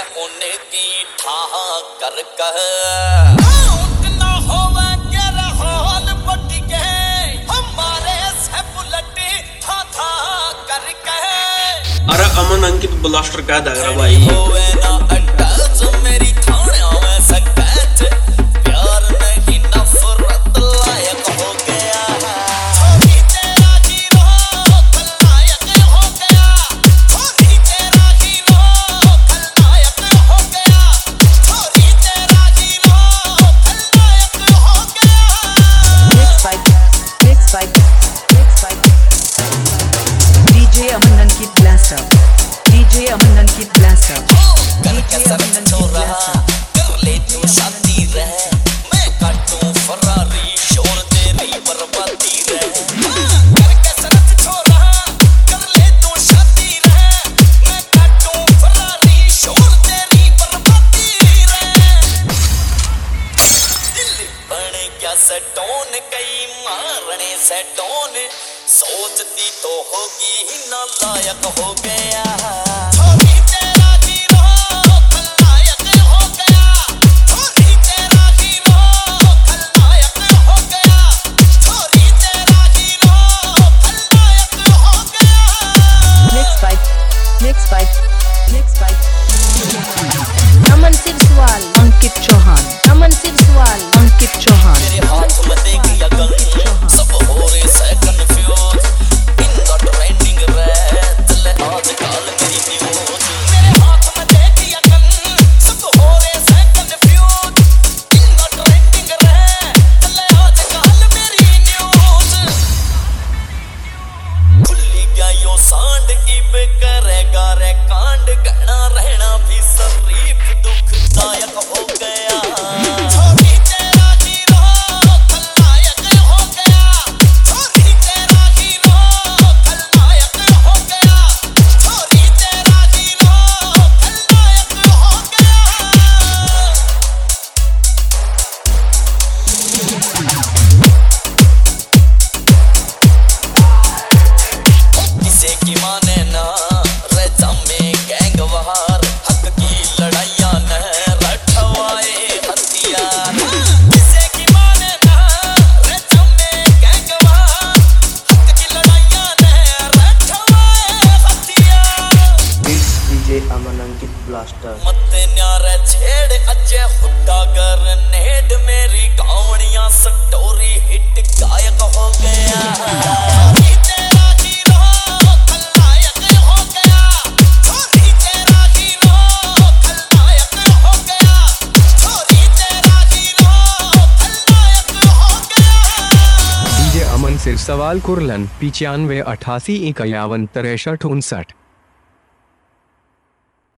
उनकी ठा कर कह ना होवे के रहल बट गए हमारे से बुलेट था कर कह। अरे अमन अंकित ब्लास्टर क्या दाग रहा भाई। होवे ना अटैच मेरी थाने में सकैच प्यार नहीं नफरत लायक हो गया। छोरी तेरा हीरो खलनायक हो गया। छोरी तेरा हीरो खलनायक हो गया। छोरी तेरा हीरो खलनायक हो गया। Mixed by DJ Aman Ankit Blaster. DJ Aman Ankit Blaster. करके सर छोरा कर ले तू शादी रहे मैं काटूं फरारी शोर तेरी बर्बादी रहे। करके सर छोरा कर ले तू शादी रहे मैं काटूं फरारी शोर तेरी बर्बादी रहे। दिल बन गया सटोन कई मारने सटोन सोचती तो होगी ना लायक हो गया। छोरी तेरा हीरो खलनायक हो गया। छोरी तेरा हीरो खलनायक हो गया। छोरी तेरा हीरो खलनायक हो गया। Mixed by Naman Sirswal, Ankit Chauhan. Naman Sirswal, Ankit Chauhan. मेरे हाथ में देगी अगल सब हो रहे से confuse in the trending rap चले आजकल मेरी न्यूज। मेरे हाथ में देगी अगल सब हो रहे से confuse in the trending rap चले आजकल मेरी न्यूज। खुली गया यो सांड की करेगा रे कांड गहना रहना भी शरीफ दुखदायक हो गया। छोरी तेरा हीरो खलनायक हो गया। छोरी तेरा हीरो खलनायक हो गया। छोरी तेरा हीरो खलनायक हो गया। किसे की माने ना रजा में गैंग वहार हक की लड़ाइयां न रखवाए हथियार। किसे की माने ना रजा में गैंग वहार हक की लड़ाइयां न रखवाए हथियार। It's DJ Aman Ankit Blaster. मत्ते न्यारे छेड़ अजे हुड्डा गरनेड मेरी गावड़ियां स्टोरी हिट गायक हो गया। छोरी तेरा हीरो खलनायक हो गया। छोरी तेरा हीरो खलनायक हो गया। छोरी तेरा हीरो खलनायक हो गया। DJ अमन सिरसवाल कुर्लन 95 88 51 63 59।